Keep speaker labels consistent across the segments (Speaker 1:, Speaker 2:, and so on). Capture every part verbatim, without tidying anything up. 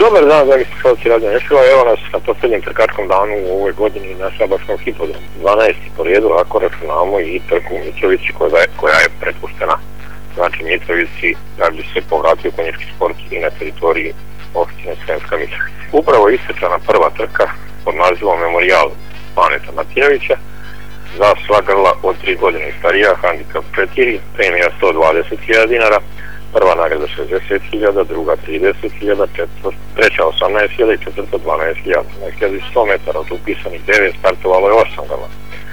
Speaker 1: Dobar dan, dragi slušalci Radio Neštiva, evo nas na posljednjem trkačkom danu u ovoj godini na Šabačkom hipodromu. dvanaesti po redu, ako računamo i trku u Mitrovici koja je, koja je prepuštena. Znači Mitrovici da bi se povratio konjički sport i na teritoriji opštine Sremska Mitrovica. Upravo isečana prva trka pod nazivom Memorijal Baneta Martinovića za sva grla od tri godine i starija, handikap četiri, premija sto dvadeset hiljada dinara, prva nagrada šezdeset hiljada, druga trideset hiljada, treća osamnaest hiljada i četvrta dvanaest hiljada. Na hiljadu sto metara od upisanih devet startovalo je osam grla.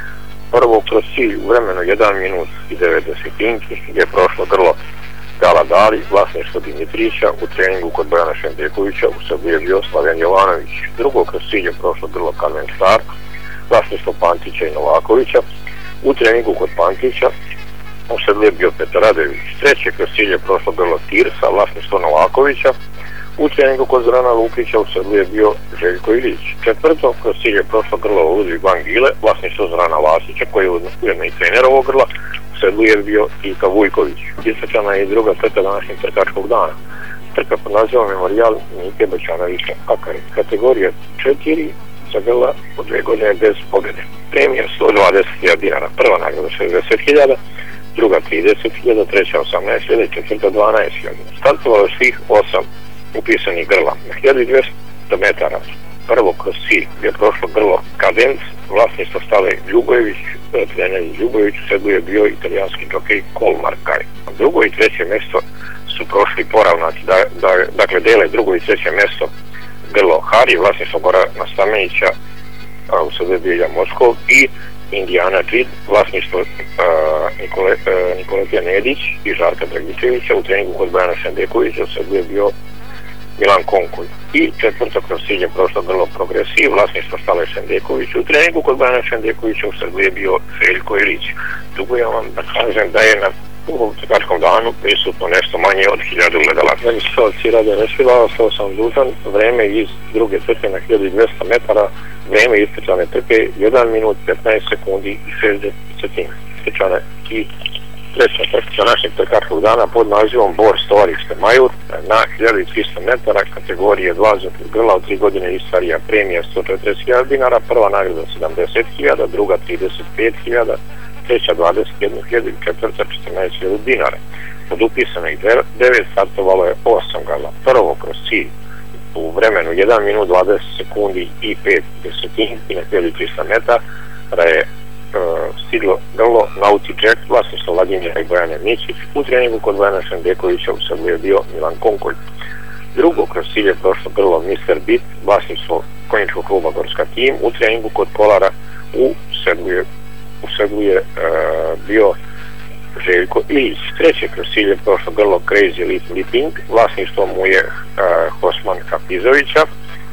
Speaker 1: Prvo kroz cilj u vremenu jedan minut i devet desetinki je prošlo grlo Gala Dali, vlasništvo Dimitrića, u treningu kod Bojana Šendekovića, u sebi je bio Slaven Jovanović. Drugo kroz cilj je prošlo grlo Carmen Star, vlasništvo Pantića i Novakovića, u treningu kod Pantića, u sedlu je bio Petar Radojević. Treće kroz cilj je prošlo grlo Tirsa, vlasništvo Novakovića, u treningu kod Zorana Lukića, u sedlu je bio Željko Ilić. Četvrto kroz cilj je prošlo grlo Ludvig Van Gile, vlasništvo Zorana Vasića, koji je ujedno i trener ovog grla, u sedlu je bio Ika Vujković. Isečana je i druga trka današnjeg trkačkog dana. Trka pod nazivom Memorijal Nike Bačanovića Akari. Kategorija četiri za grla od dve godine bez pobjede. Premija sto dvadeset hiljada dinara, prva nagrada šezdeset hiljada, druga trideset hiljada, treća osamnaest hiljada i četvrta dvanaest hiljada. Startovalo je svih osam upisanih grla. Na hiljadu dvesta metara prvo kroz cilj je prošlo grlo Kadenc, vlasništvo Stale Ljubojević, trener Ljubojević, u sedlu je bio italijanski džokej Kolmar Kaj. Drugo i treće mjesto su prošli poravnaci, da, da, dakle dele drugo i treće mjesto grlo Hari, vlasništvo Gorana Stamenića, a u sedlu je bio Ilja Moskov, i Indijana Džid, vlasništvo uh, Nikole, uh, Nikoletija Nedić i Žarka Dragičevića, u treningu kod Bojana Šendekovića, u sedlu je bio Milan Konkolj. I četvrto kroz cilj je prošlo grlo Progresiv, vlasništvo Stale Šendeković, u treningu kod Bojana Šendekovića, u sedlu je bio Željko Ilić. Dugujem vam da kažem da je na ovom trkačkom danu prisutno nešto manje od hiljadu gledala. Da mi slušalci Radio Neštiva, ostao sam dužan, vreme iz druge trke na hiljadu dvesta metara, vreme isečane trke jedan minut petnaest sekundi i šezdeset desetina. Isečane i treća trka našeg trkačkog dana pod nazivom Bor Stovarište Majur na hiljadu trista metara, kategorije dva za grla od tri godine i starija, premija sto četrdeset hiljada dinara, prva nagrada sedamdeset hiljada, druga trideset pet hiljada, treća dvadeset jedna hiljada i četvrta četrnaest hiljada dinara. Od upisanih devet startovalo je osam grla. Prvo kroz cilj u vremenu jedan minut dvadeset sekundi i pet desetinki na hiljadu trista metara je uh, stiglo grlo Nauti Jack, vlasništvo Vladimira i Bojane Mičić, u treningu kod Bojana Šendekovića, u sedlu je bio Milan Konkolj. Drugo kroz cilj je prošlo grlo mister Bit, vlasništvo konjičkog kluba Gorska Tim, u treningu kod Polara, u sedlu je u sedlu je uh, bio Željko Ilić. Treće kroz cilj je prošlo grlo Crazy Little Leaping, vlasništvo mu je uh, Hosman Kapizovića,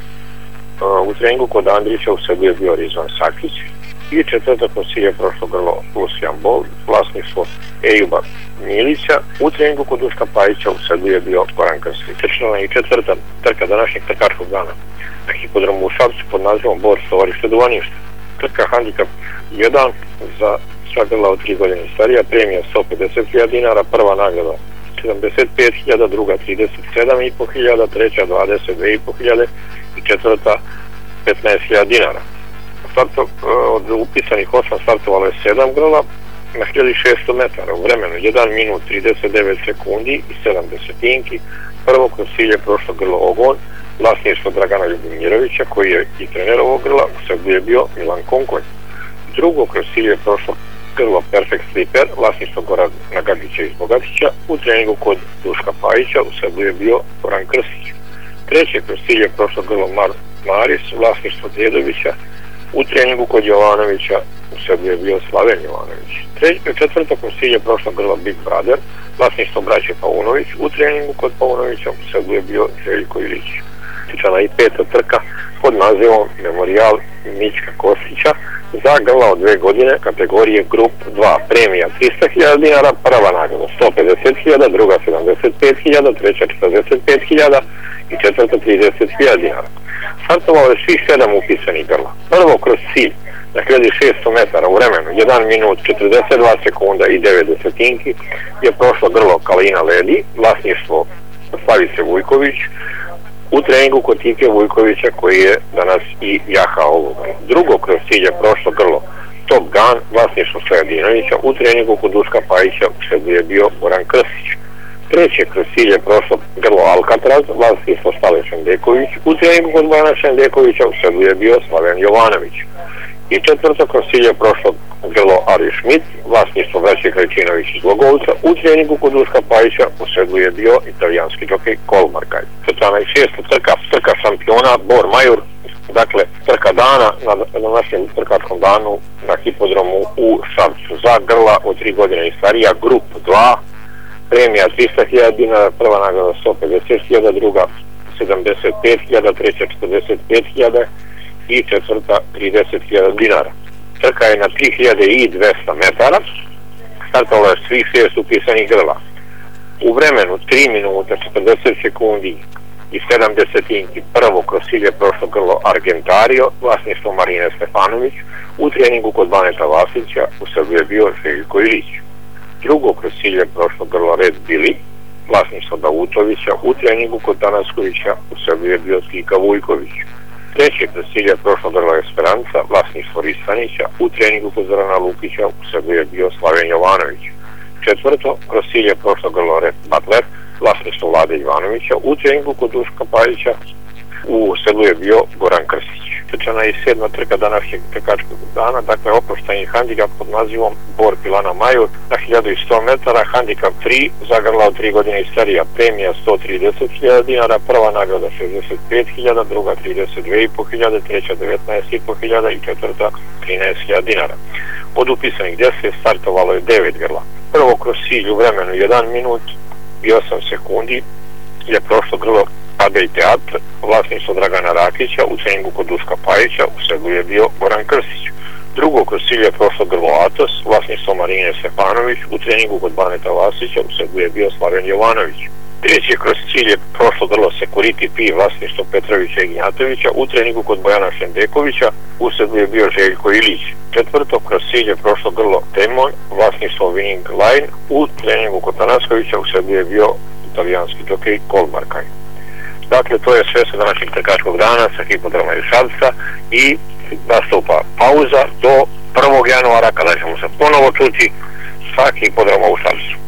Speaker 1: uh, u treningu kod Andrića, u sedlu je bio Rizvan Sakić. I četvrto kroz cilj je prošlo grlo Lucian Bol, vlasništvo Ejuba Milića, u treningu kod Duška Pajića, u sedlu je bio Goran Krstić. Isečana i četvrta trka današnjeg trkačkog dana na hipodromu u Šapcu pod nazivom Bor Stovarište Duvanište. Trka handikap jedan za sva grla od tri godine i starija, premija sto pedeset hiljada dinara, prva nagrada sedamdeset pet hiljada, druga trideset sedam i po hiljada, treća dvadeset dve i po hiljade i četvrta petnaest hiljada dinara. Starto, od upisanih osam startovalo je sedam grla na hiljadu šesto metara u vremenu jedan minut trideset devet sekundi i sedam desetinki. Prvo kroz cilj je prošlo grlo Ogon, vlasništvo Dragana Ljubimirovića, koji je i trener ovog grla, u sedlu je bio Milan Konkolj. Drugo kroz cilj je prošlo grlo Perfect Slipper, vlasništvo Gorana Gagića iz Bogatića, u treningu kod Duška Pajića, u sedlu je bio Goran Krstić. Treće kroz cilj je prošlo grlo Mar Maris, vlasništvo Djedovića, u treningu kod Jovanovića, u sedlu je bio Slaven Jovanović. Četvrto kroz cilj je prošlo grlo Big Brother, vlasništvo braće Paunović, u treningu kod Paunovića, u sedlu je bio Željko Ilić. Isečana i peta trka pod nazivom Memorijal Mićka Kostića za grla od dve godine, kategorije grup dva, premija trista hiljada dinara, prva nagrada sto pedeset hiljada, druga sedamdeset pet hiljada, treća četrdeset pet hiljada i četvrta trideset hiljada dinara. Startovalo je svih sedam upisanih grla. Prvo kroz cilj na hiljadu šesto metara u vremenu jedan minut četrdeset dva sekunda i devet desetinki je prošlo grlo Kalina Ledi, vlasništvo Slavice Vujković, u treningu kod Tike Vujkovića koji je danas i jaha ovoga. Drugo kroz cilje prošlo grlo Top Gun, vlasništvo Stojadinovića, u treningu kod Duška Pajića u sedlu je bio Goran Krstić. Treće kroz cilje prošlo grlo Alcatraz, vlasništvo Stale Šendeković, u treningu kod Bojana Šendekovića u sedlu je bio Slaven Jovanović. I četvrto kroz cilje prošlo grlo Ari Schmidt, vlasništvo Braće Krajčinović iz Logovca, u treningu kod Duška Pajića u sedlu je bio italijanski džokej Kolmarkaj. četrnaest šesta trka, trka šampiona Bor Majur, dakle trka dana na, na našem trkačkom danu na hipodromu u Šapcu za grla od tri godine i starija, grup dva, premija trista hiljada dinara, prva nagrada sto pedeset hiljada, druga sedamdeset pet hiljada, treća četrdeset pet hiljada i četvrta trideset hiljada dinara. Trka je na tri hiljade dvesta metara, startovalo je svih šest upisanih grla. U vremenu tri minuta četrdeset sekundi i sedam desetinki prvo kroz cilje prošlo grlo Argentario, vlasništvo Marine Stefanović, u treningu kod Baneta Vasića u sebi je bio Željko Ilić. Drugo kroz cilje prošlo grlo Red Billy, vlasništvo Davutovića, u treningu kod Tanaskovića u sebi je bio Tika Vujković. Treće kroz cilje prošlo grlo Esperanca, vlasništvo Ristanića, u treningu kod Zorana Lukića u sebi je bio Slaven Jovanović. Četvrto kroz cilje prošlo grlo Red Butler, vlasništvo Vlade Ivanovića, u treningu kod Duška Pajića u sedlu je bio Goran Krstić. četrnaest sedma trka današnjeg trkačkog dana, dakle oprošteni handikap pod nazivom Bor Pilana Majur na hiljadu sto metara, handikap tri za grla od tri godine i starija, premija sto trideset hiljada dinara, prva nagrada šezdeset pet hiljada, druga trideset dve i po hiljade, treća devetnaest i po hiljada i četvrta trinaest hiljada dinara. Od upisanih deset startovalo je devet grla. Prvo kroz cilj u vremenu jedan minut i osam sekundi je prošlo grlo Adej Teatr, vlasništvo Dragana Rakića, u treningu kod Duška Pajića, u sedlu je bio Goran Krstić. Drugo kroz cilj je prošlo grlo Atos, vlasništvo Marine Stefanović, u treningu kod Baneta Vasića, u sedlu je bio Slaven Jovanović. Treće kroz cilj je prošlo grlo Security P, vlasništvo Petrovića i Gnjatovića, u treningu kod Bojana Šendekovića, u sedlu je bio Željko Ilić. Četvrto kroz cilj je prošlo grlo Temon, vlasništvo Winning Line, u treningu kod Tanaskovića, u sedlu je bio italijanski džokej Kolmarkaj. Dakle, to je sve sa današnjeg trkačkog dana sa hipodroma iz Šapca i nastupa pauza do prvog januara kada ćemo se ponovo čuti sa hipodroma u Šapcu.